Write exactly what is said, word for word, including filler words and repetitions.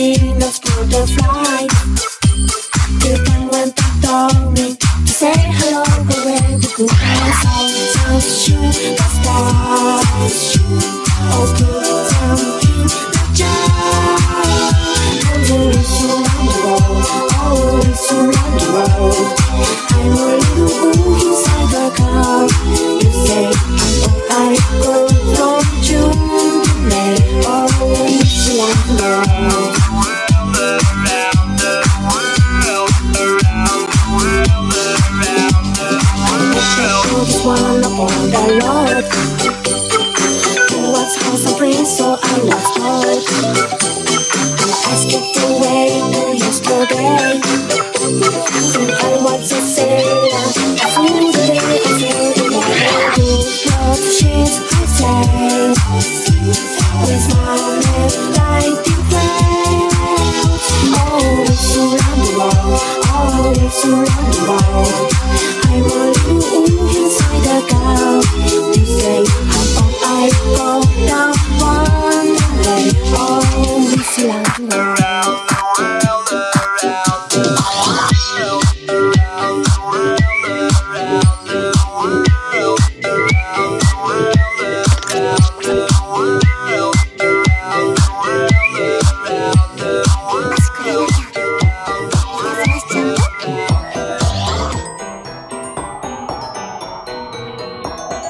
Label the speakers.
Speaker 1: queen of butterflies. You can went and told me to say hello, but when the good eyes out, shoot the stars. Oh, put something that just always around the world, always around the world. I'm a little fool inside the car. You say I go from June to May, always around the world. Around the world, around the world, around the world. I just one upon the Lord. Who was house and prince, so I lost hope. I skipped away to yesterday. Since I was a sailor, through the day I sailed the water. Good love, she's I say. With my left light in clouds. Always around the world, always around the world. I'm a little inside the cow. You say, how about I go?